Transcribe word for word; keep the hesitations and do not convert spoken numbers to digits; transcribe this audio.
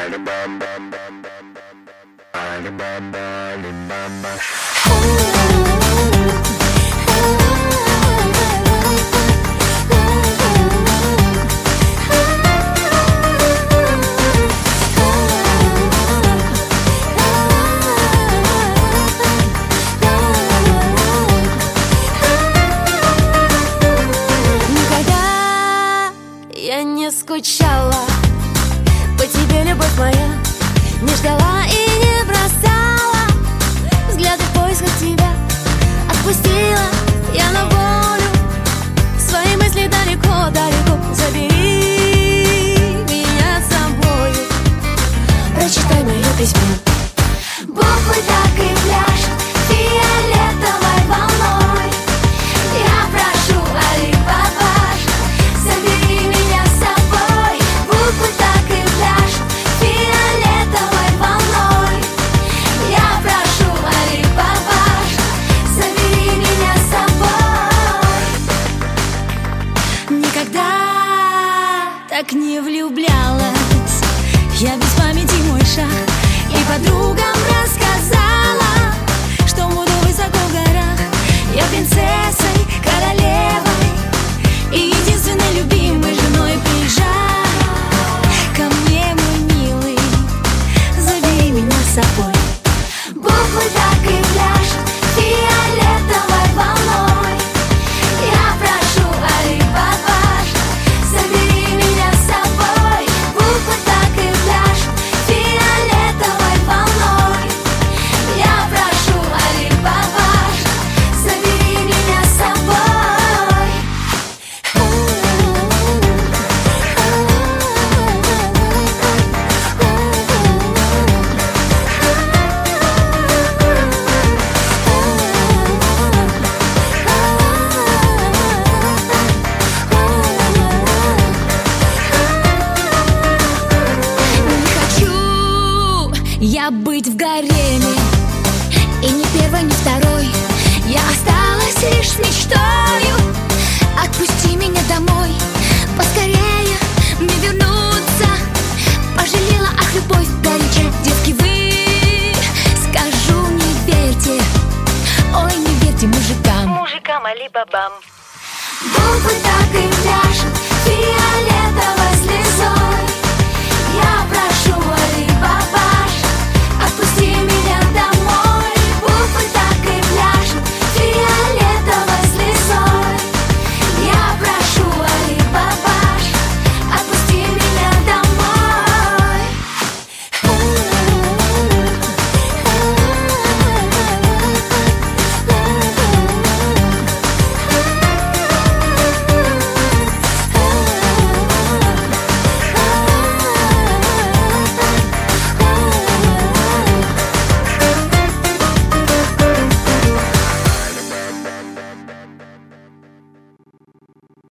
Я не скучала по тебе, любовь моя, не ждала и не бросала взгляды в поисках тебя. Отпустила я на волю свои мысли далеко-далеко. Забери меня с собою, прочитай мое письмо. Буквы так и пляшут фиолетовой волной. Я прошу, Али-Бабаш, забери меня с собой. Буквы так и пляшут фиолетовой волной. Я прошу, Али-Бабаш, забери меня с собой. Никогда так не влюблялась я без памяти мой шаг. И подругам рассказала, что буду высоко в горах. Я принцессой, королевой и единственной любимой женой. Приезжай ко мне, мой милый, забери меня с собой. Буквы так и пляшут фиолетовой волной. Я прошу, Али-Бабаш, забери меня с собой. Буквы так и пляшут фиолетовой волной. Я прошу, Али-Бабаш, забери меня с собой. Не хочу я быть в гареме, и ни первой, ни второй. Я осталась лишь с мечтою. Отпусти меня домой, поскорее мне вернуться. Пожалела, ах, любовь горячая. Девки, вы, скажу, не верьте. Ой, не верьте мужикам, Мужикам Али-Бабам. буквы так и пляшут